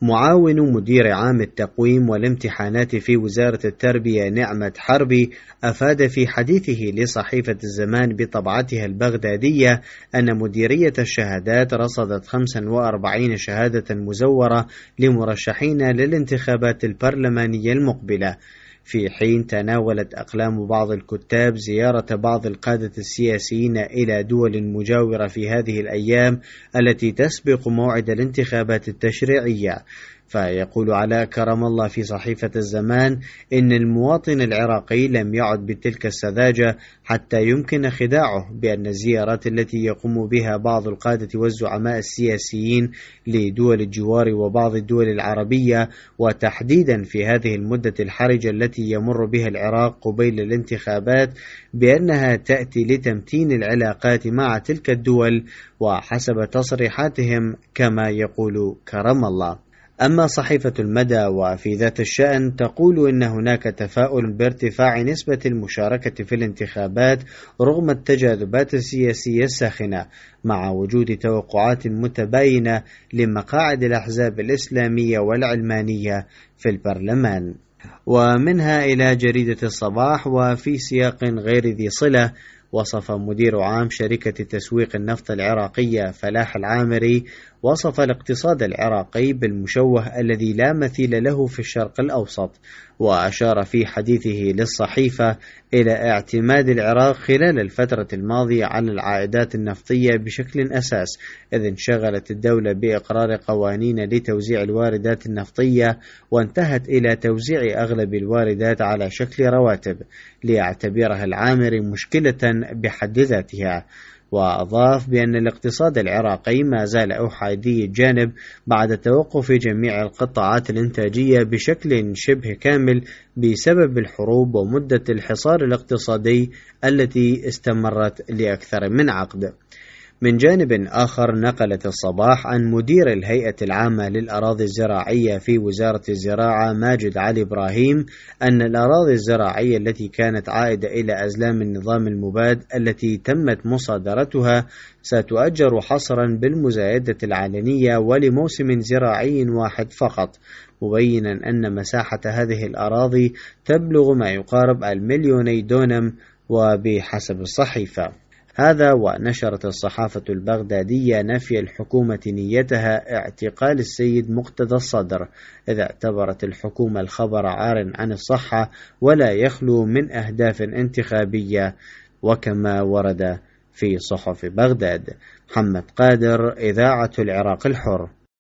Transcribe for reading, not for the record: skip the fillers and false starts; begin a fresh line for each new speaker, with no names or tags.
معاون مدير عام التقويم والامتحانات في وزارة التربية نعمة حربي أفاد في حديثه لصحيفة الزمان بطبعتها البغدادية أن مديرية الشهادات رصدت 45 شهادة مزورة لمرشحين للانتخابات البرلمانية المقبلة، في حين تناولت أقلام بعض الكتاب زيارة بعض القادة السياسيين إلى دول مجاورة في هذه الأيام التي تسبق موعد الانتخابات التشريعية. فيقول علاء كرم الله في صحيفة الزمان إن المواطن العراقي لم يعد بتلك السذاجة حتى يمكن خداعه بأن الزيارات التي يقوم بها بعض القادة والزعماء السياسيين لدول الجوار وبعض الدول العربية، وتحديدا في هذه المدة الحرجة التي يمر بها العراق قبيل الانتخابات، بأنها تأتي لتمتين العلاقات مع تلك الدول وحسب تصريحاتهم كما يقول كرم الله. أما صحيفة المدى وفي ذات الشأن تقول إن هناك تفاؤل بارتفاع نسبة المشاركة في الانتخابات رغم التجاذبات السياسية الساخنة، مع وجود توقعات متباينة لمقاعد الأحزاب الإسلامية والعلمانية في البرلمان. ومنها إلى جريدة الصباح، وفي سياق غير ذي صلة، وصف مدير عام شركة تسويق النفط العراقية فلاح العامري وصف الاقتصاد العراقي بالمشوه الذي لا مثيل له في الشرق الأوسط، وأشار في حديثه للصحيفة إلى اعتماد العراق خلال الفترة الماضية على العائدات النفطية بشكل أساس، إذ انشغلت الدولة بإقرار قوانين لتوزيع الواردات النفطية وانتهت إلى توزيع أغلب الواردات على شكل رواتب، ليعتبرها العامري مشكلة بحد ذاتها. وأضاف بأن الاقتصاد العراقي ما زال أحادي الجانب بعد توقف جميع القطاعات الإنتاجية بشكل شبه كامل بسبب الحروب ومدة الحصار الاقتصادي التي استمرت لأكثر من عقد. من جانب آخر، نقلت الصباح عن مدير الهيئة العامة للأراضي الزراعية في وزارة الزراعة ماجد علي إبراهيم أن الأراضي الزراعية التي كانت عائدة إلى أزلام النظام المباد التي تمت مصادرتها ستؤجر حصرا بالمزايدة العلنية ولموسم زراعي واحد فقط، مبينا أن مساحة هذه الأراضي تبلغ ما يقارب 2,000,000 دونم. وبحسب الصحيفة هذا، ونشرت الصحافة البغدادية نفي الحكومة نيتها اعتقال السيد مقتدى الصدر، إذا اعتبرت الحكومة الخبر عار عن الصحة ولا يخلو من أهداف انتخابية، وكما ورد في صحف بغداد. محمد قادر، إذاعة العراق الحر.